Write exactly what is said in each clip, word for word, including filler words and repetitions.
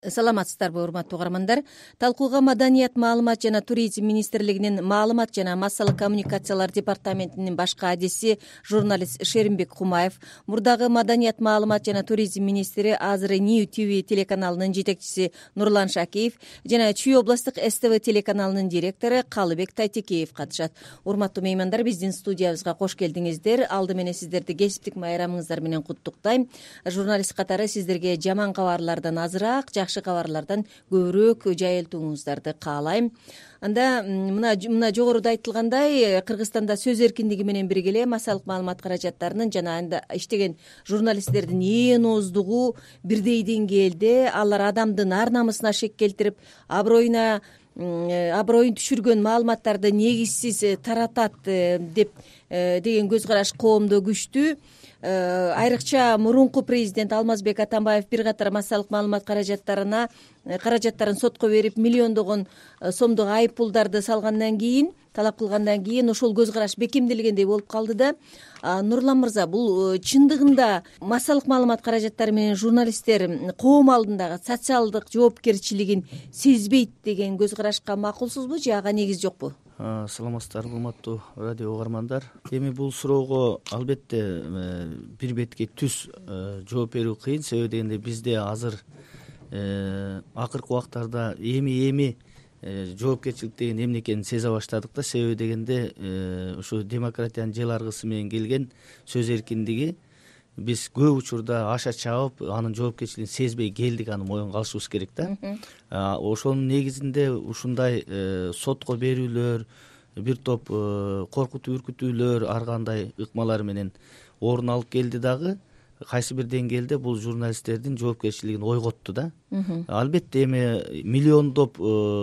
Саламатсыздарбы, урматтуу угармандар. Талкууга Маданият, маалымат жана туризм министрлигинин маалымат жана массалык коммуникациялар департаментинин башкы адиси журналист Шеримбек Кумаев, мурдагы Маданият, маалымат жана туризм министри, азыр Нью ТВ телеканалынын жетекчиси Нурлан Шакиев жана Чүй областтык СТВ телеканалынын директору Калыбек Тайтекеев катышат. Урматтуу меймандар, биздин студиябызга кош келдиңиздер. Алды менен сиздерди кесиптик майрамыңыздар менен куттуктайм. Журналист катары сиздерге жаман кабарлардан азыраак, жакшы кабарлардан көбүрөөк жайылтууңуздарды каалайм. Анда мына мына жогоруда айтылгандай, Кыргызстанда сөз эркиндиги менен бирге эле массалык маалымат каражаттарынын жана анда иштеген журналисттердин ээн ооздугу бирдей деңгээлде. Алар адамдын ар намысына шек келтирип, аброюна аброюн түшүргөн маалыматтарды негизсиз таратат деп деген көз караш коомдо күчтүү. Айрыкча мурунку президент Алмазбек Атамбаев бир катар массалык маалымат каражаттарына каражаттарын сотко берип, миллиондогон сомдук айып пулдарды салгандан кийин, талап кылгандан кийин ошол көз караш бекемделгендей болуп калды да. Нурлан мырза, бул чындыгында массалык маалымат каражаттары менен журналисттер коом алдындагы социалдык жоопкерчилигин сезбейт деген көз карашка макулсузбу же ага негиз жокпу? Саламатсыздарбы, урматтуу радио угармандар. Эми бул суроого албетте бир бетке түз жооп берүү кыйын. Себеби дегенде бизде азыр акыркы убактарда эми эми жоопкерчилик деген эмне экенин сезе баштадык да. Себеби дегенде ушу демократиянын жел аргысы менен келген сөз эркиндиги биз көп учурда аша чабып, анын жоопкерчилигин сезбей келдик, аны моюнга алышыбыз керек да. Ошонун негизинде ушундай сотко берүүлөр, бир топ коркутуу үркүтүүлөр, ар кандай ыкмалар менен орун алып келди дагы. Кайсы бир деңгээлде бул журналисттердин жоопкерчилигин ойготту да. Албетте эми миллиондоп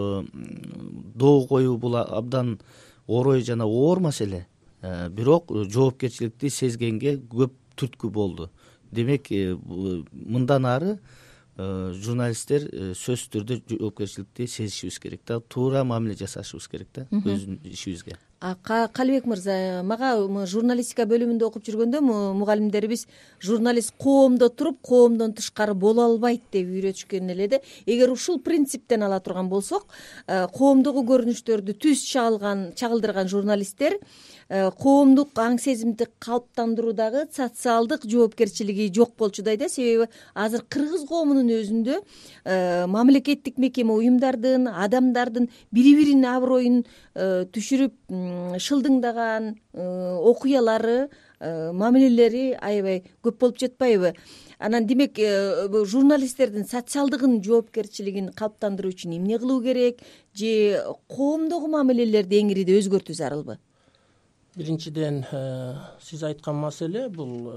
доо коюу бул абдан орой жана оор маселе. Бирок жоопкерчиликти сезгенге көп түрткү болду. Демек, мындан ары журналисттер сөзсүз түрдө жоопкерчиликти сезишибиз керек да, туура мамиле жасашыбыз керек да өзүнүн ишибизге. Калыбек мырза, мага журналистика бөлүмүндө окуп жүргөндө мугалимдерибиз журналист коомдо туруп, коомдон тышкары боло албайт деп үйрөтүшкөн эле да. Эгер ушул принциптен ала турган болсок, коомдогу көрүнүштөрдү түз чагылган, чагылдырган журналисттер коомдук аң сезимди калыптандыруудагы социалдык жоопкерчилиги жок болчудай да. Себеби азыр кыргыз коомунун өзүндө мамлекеттик мекеме, уюмдардын, адамдардын бири-биринин аброюн түшүрүп шылдыңдаган окуялары, мамилелери аябай көп болуп жатпайбы? Анан демек, журналисттердин социалдыгын жоопкерчилигин калыптандыруу үчүн эмне кылуу керек, же коомдогу мамилелерди эңириде өзгөртүү зарылбы? Биринчиден, сиз айткан маселе бул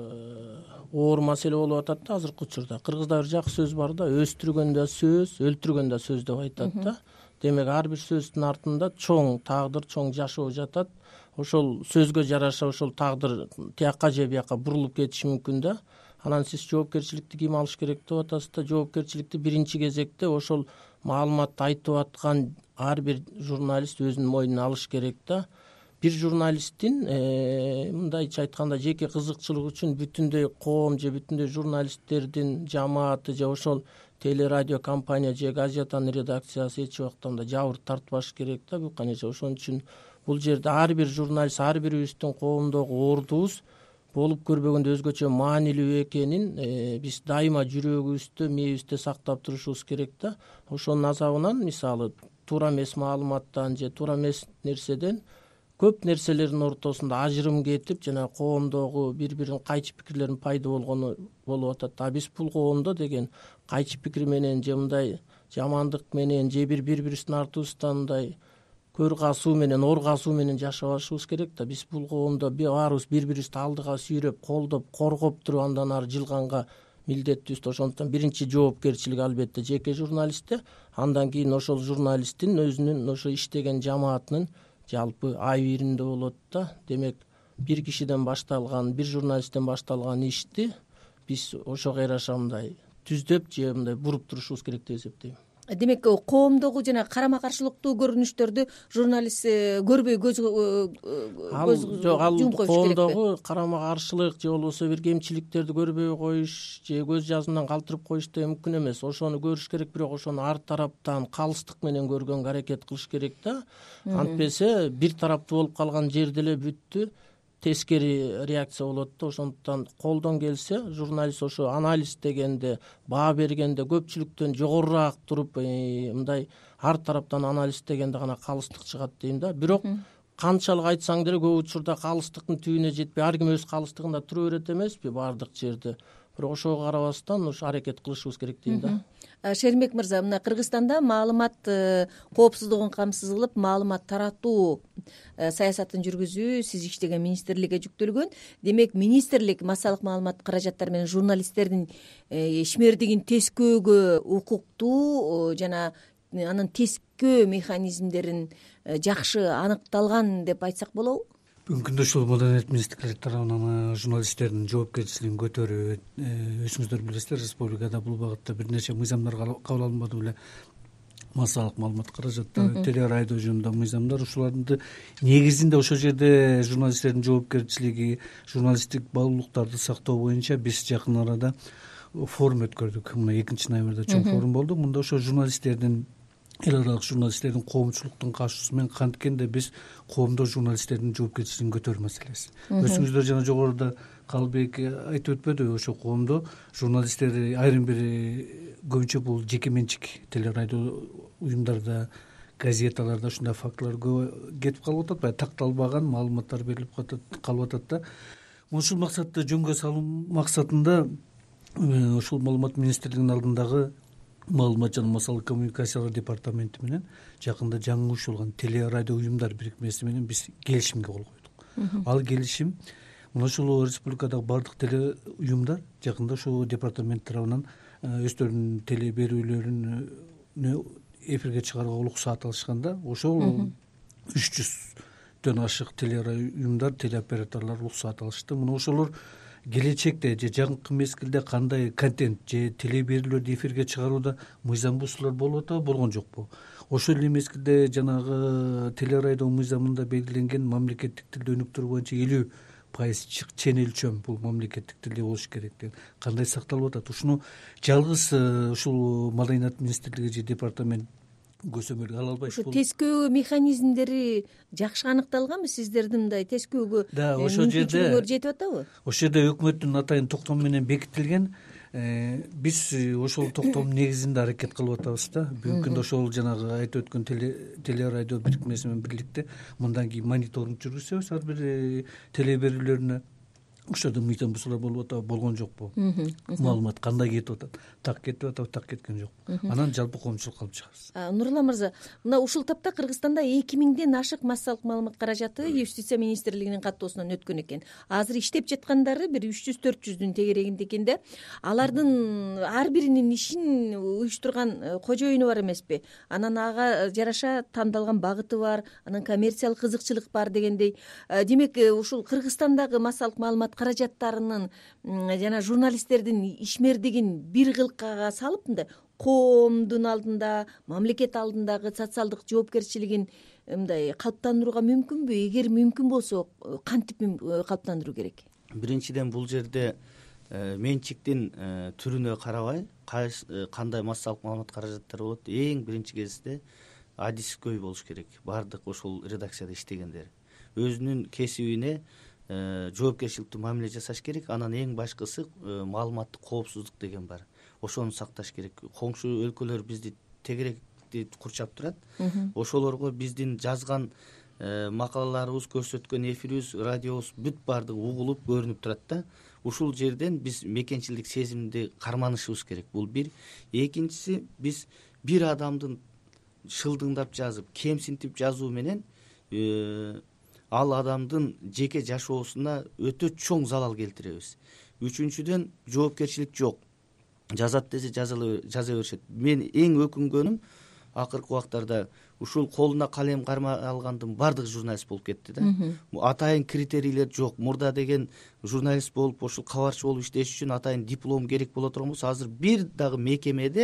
оор маселе болуп атат да азыркы учурда. Кыргызда бир жакшы сөз бар да, өстүргөн да сөз, өлтүргөн да сөз деп айтат да. Демек, ар бир сөздүн артында чоң тагдыр, чоң жашоо жатат. Ошол сөзгө жараша ошол тагдыр тияка же бияка бурулуп кетиши мүмкүн да. Анан сиз жоопкерчиликти ким алыш керек деп атасыз да? Жоопкерчиликти биринчи кезекте ошол маалыматты айтып аткан ар бир журналист өзүнүн мойнуна алыш керек да. Бир журналисттин мындайча айтканда жеке кызыкчылык үчүн бүтүндөй коом же бүтүндөй журналисттердин жамааты же ошол телерадио компания же газетанын редакциясы эч убакта мындай жабыр тартпаш керек да. Бул канече ошон үчүн бул жерде ар бир журналист, ар бирибиздин коомдогу ордубуз болуп көрбөгөндө өзгөчө маанилүү экенин биз дайыма жүрөгүбүздө, мээбизде сактап турушубуз керек да. Ошонун азабынан, мисалы, туура эмес маалыматтан же туура эмес нерседен көп нерселердин ортосунда ажырым кетип, жана коомдогу бири-бирин кайчы пикирлердин пайда болгону болуп атат. А биз бул коомдо деген кайчы пикир менен же мындай жамандык менен же бир бири-бирибиздин артыбыздан мындай көр касуу менен, ор касуу менен жашабашыбыз керек да. Биз бул коомдо баарыбыз бири-бирибизди алдыга сүйрөп, колдоп, коргоп туруп андан ары жылганга милдеттүүбүз. Ошондуктан биринчи жоопкерчилик албетте жеке журналистте, андан кийин ошол журналисттин өзүнүн ошо иштеген жамаатынын жалпы айырында болот да. Демек, бир кишиден башталган, бир журналисттен башталган ишти биз ошого жараша мындай түздөп же мындай буруп турушубуз керек деп эсептейм. демек коомдогу жана карама каршылыктуу көрүнүштөрдү журналист көрбөй көз ал жок ал коомдогу карама каршылык же болбосо бир кемчиликтерди көрбөй коюш же көз жазымдан калтырып коюш деген мүмкүн эмес. Ошону көрүш керек, бирок ошону ар тараптан калыстык менен көргөнгө аракет кылыш керек да. Антпесе бир тараптуу болуп калган жерде эле бүттү, тескери реакция болот да. Ошондуктан колдон келсе журналист ошо анализ дегенде, баа бергенде көпчүлүктөн жогорураак туруп мындай ар тараптан анализ дегенде гана калыстык чыгат дейм да. Бирок канчалык айтсаң деле көп учурда калыстыктын түбүнө жетпей ар ким өз калыстыгында тура берет эмеспи баардык жерде. Бирок ошого карабастан ушу аракет кылышыбыз керек дейм да. Шеримбек мырза, мына Кыргызстанда маалымат коопсуздугун камсыз кылып маалымат таратуу саясатын жүргүзүү сиз иштеген министрликке жүктөлгөн. Демек министрлик массалык маалымат каражаттары менен журналисттердин ишмердигин тескөөгө укуктуу жана анын тескөө механизмдерин жакшы аныкталган деп айтсак болобу? Бүгүнкү күндө ушул Маданият министрлиги тарабынан журналисттердин жоопкерчилигин көтөрүү, өзүңүздөр билесиздер, республикада бул багытта бир нече мыйзамдар кабыл алынбады беле. Массалык маалымат каражаттары, телерадио жөнүндө мыйзамдар, ушулардын негизинде ошол жерде журналисттердин жоопкерчилиги, журналисттик баалуулуктарды сактоо боюнча биз жакын арада форум өткөрдүк. Мына экинчи ноябрда чоң форум болду. Мында ошо журналисттердин эл аралык журналисттердин коомчулуктун катышуусу менен канткенде биз коомдо журналисттердин жоопкерчилигин көтөрүү маселеси. Өзүңүздөр жана жогоруда Калбек айтып өтпөдүбү, ошо коомдо журналисттер айрым бир көбүнчө бул жеке менчик телерадио уюмдарда, газеталарда ушундай фактылар көп кетип калып атат, баягы такталбаган маалыматтар берилип калып атат да. Ушул максатты жөнгө салуу максатында ушул маалымат министрлигинин алдындагы маалымат жана массалык коммуникациялар департаменти менен жакында жаңы ушулган телерадио уюмдар бирикмеси менен биз келишимге кол койдук. Ал келишим мына ушул республикадагы баардык теле уюмдар жакында ушул департамент тарабынан өздөрүнүн теле берүүлөрүн эфирге чыгарууга уруксаат алышканда, ошол үч жүздөн ашык телерадио уюмдар, телеоператорлор уруксаат алышты. Мына ошолор келечекте же жакынкы мезгилде кандай контент же теле берүүлөрдү эфирге чыгарууда мыйзам бузуулар болуп атабы, болгон жокпу? Ошол эле мезгилде жанагы телерадио мыйзамында белгиленген мамлекеттик тилде өнүктүрүү боюнча элүү пайыз чен өлчөм бул мамлекеттик тилде болуш керек деген кандай сакталып атат? Ушуну жалгыз ушул Маданият министрлиги же департамент көзөмөл ала албайт. Ушу тескөө механизмдери жакшы аныкталганбы? Сиздердин мындай тескөөгө мүмкүнчүлүгүңөр жетип атабы? Ошол жерде өкмөттүн атайын токтому менен бекитилген. Биз ошол токтомдун негизинде аракет кылып атабыз да. Бүгүнкү күндө ошол жанагы айтып өткөн телерадио бирикмеси менен бирликте мындан кийин мониторинг жүргүзөбүз ар бир теле берүүлөрүнө. Ошодо мыйзам бузуулар болуп атабы, болгон жокпу? Маалымат кандай кетип атат? Так кетип атабы, так кеткен жокпу? Анан жалпы коомчулукка алып чыгабыз. Нурлан мырза, мына ушул тапта Кыргызстанда эки миңден ашык массалык маалымат каражаты юстиция министрлигинин каттоосунан өткөн экен. Азыр иштеп жаткандары бир үч жүз төрт жүздүн тегерегинде экен да. Алардын ар биринин ишин уюштурган кожоюну бар эмеспи? Анан ага жараша тандалган багыты бар, анан коммерциялык кызыкчылык бар дегендей. Демек, ушул Кыргызстандагы массалык маалымат каражаттарынын жана журналисттердин ишмердигин бир кылкага салып мындай коомдун алдында, мамлекет алдындагы социалдык жоопкерчилигин мындай калыптандырууга мүмкүнбү? Эгер мүмкүн болсо, кантип калыптандыруу керек? Биринчиден бул жерде менчиктин түрүнө карабай кандай массалык маалымат каражаттары болот, эң биринчи кезекте адискөй болуш керек. Баардык ошол редакцияда иштегендер өзүнүн кесибине жоопкерчиликтүү мамиле жасаш керек. Анан эң башкысы маалыматтык коопсуздук деген бар. Ошону сакташ керек. Коңшу өлкөлөр бизди тегеректи курчап турат. Ошолорго биздин жазган макалаларыбыз, көрсөткөн эфирибиз, радиобуз бүт баардыгы угулуп, көрүнүп турат да. Ушул жерден биз мекенчилдик сезимди карманышыбыз керек. Бул бир. Экинчиси, биз бир адамдын шылдыңдап жазып, кемсинтип жазуу менен ал адамдын жеке жашоосуна өтө чоң залал келтиребиз. Үчүнчүдөн, жоопкерчилик жок. Жазат десе жаза беришет. Мен эң өкүнгөнүм акыркы убактарда ушул колуна калем карма алгандын баардык журналист болуп кетти да. Атайын критерийлер жок. Мурда деген журналист болуп, ушул кабарчы болуп иштеш үчүн атайын диплом керек боло турган болсо, азыр бир дагы мекемеде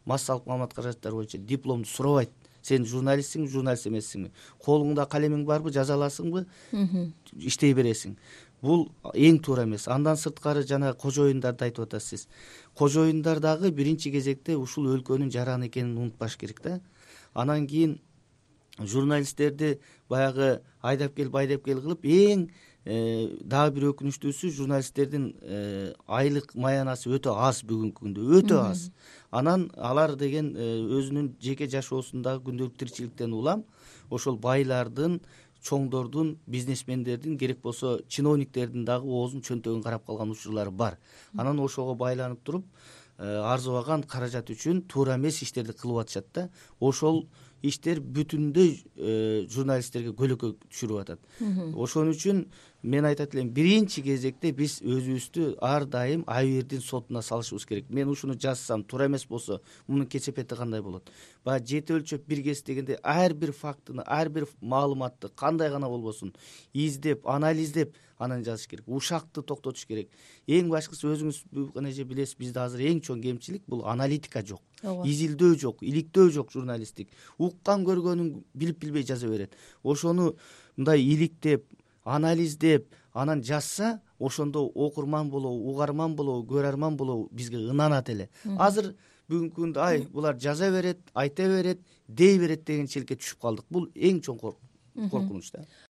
массалык маалымат каражаттары боюнча дипломду сурабайт. Сен журналистсиңби, журналист эмессиңби, колуңда калемиң барбы, жаза аласыңбы, иштей бересиң. Бул эң туура эмес. Андан сырткары жана кожоюндарды айтып атасыз. Кожоюндар дагы биринчи кезекте ушул өлкөнүн жараны экенин унутпаш керек да. Анан кийин журналисттерди баягы айдап кел, байдап кел кылып, эң дагы бир өкүнүчтүүсү журналисттердин айлык маянасы өтө аз бүгүнкү күндө, өтө аз. Анан алар деген өзүнүн жеке жашоосундагы күндөлүк тиричиликтен улам ошол байлардын, чоңдордун, бизнесмендердин, керек болсо чиновниктердин дагы оозун чөнтөгүн карап калган учурлары бар. Анан ошого байланып туруп арзыбаган каражат үчүн туура эмес иштерди кылып атышат да. Ошол иштер бүтүндөй журналисттерге көлөкө түшүрүп атат. Ошон үчүн мен айтат элем, биринчи кезекте биз өзүбүздү ар дайым Айбердин сотуна салышыбыз керек. Мен ушуну жазсам, туура эмес болсо, мунун кесепети кандай болот? Баягы жети өлчөп бир кес дегенде ар бир фактыны, ар бир маалыматты кандай гана болбосун издеп, анализдеп анан жазыш керек. Ушакты токтотуш керек. Эң башкысы өзүңүз эже билесиз, бизде азыр эң чоң кемчилик бул аналитика жок. Изилдөө жок, иликтөө жок журналисттик. Уккан көргөнүн билип билбей жаза берет. Ошону мындай иликтеп, анализдеп, анан жазса, ошондо окурман болобу, угарман болобу, көрөрман болобу бизге ынанат эле. Азыр бүгүнкү күндө ай булар жаза берет, айта берет, дей берет деген челке түшүп калдык. Бул эң чоң коркунуч да.